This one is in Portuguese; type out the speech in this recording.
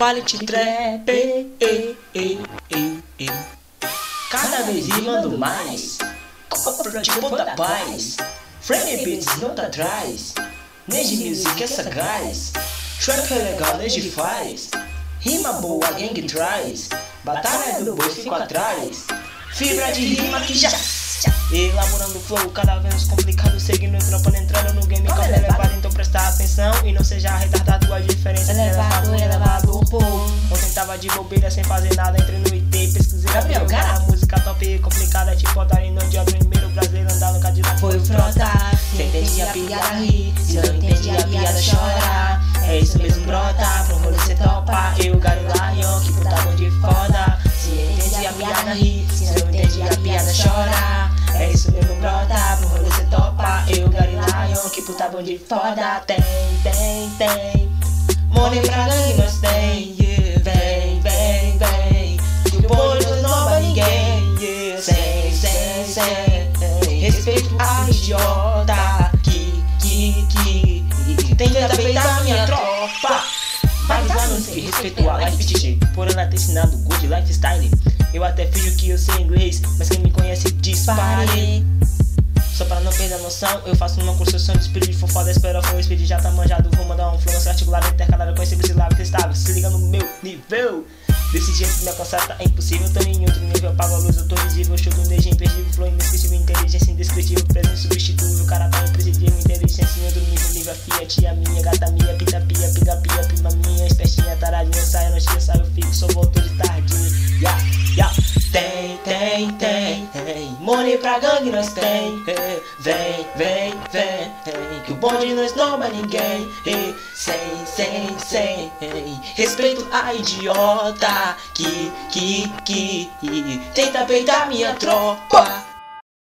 pallet trap, cada vez rimando mais, compra tipo da paz. Frame Beats não tá atrás, Neji Music é sagaz. Trap é legal, Neji faz, rima boa, gangue traz. Batalha do boi, fico atrás, fibra de rima que já elaborando flow, cada vez complicado, seguindo trampando, entrando no game como elevado. Então presta atenção e não seja retardado, a diferença é elevado, pô. Não tentava de bobeira sem fazer nada, entrei no IT, pesquisei Gabriel, cara, música top e complicada, tipo Otário no dia primeiro brasileiro andar no Cadillac. Foi o Frota, cê entende a piada ri, se não entende a piada chora. É isso mesmo, brota, pro rolê cê topa, eu, Gary Lion, que puta bom de foda. Se entende a piada ri, se não entende a piada chora. É isso mesmo, brota, pro rolê cê topa, eu, Gary Lion, que puta bom de foda. Tem, money pra gangue nós tem, yeah. Vem, que o boi não esnoba ninguém, yeah. Sem respeito a idiota que tenta peitar minha tropa. Vários anos que respeito a life DJ, por ela ter ensinado good lifestyle. Eu até finjo que eu sei inglês, mas quem me conhece dispare. Só pra não perder a noção, eu faço uma construção de speed fofoda. Espero que o speed já tá manjado. Vou mandar um flow articulado, intercalado com esse sílabo testável. Se liga no meu nível. Desse jeito me alcançar tá impossível. Tô em outro nível, apago a luz, eu tô visível. Show do Neji imperdível, flow inesquecível, inteligência indescritível, presente substituível. Cara tá imprescindível, inteligência em outro nível a Fiat, a minha gata minha, pita pia, pinga pia, prima minha, espertinha, taradinha, saia, não esqueça, eu fico, só voltou de tardinho. Tem, money pra gangue nós tem. Vem, que o bonde não esnoba ninguém. Sem respeito a idiota que tenta peitar minha tropa.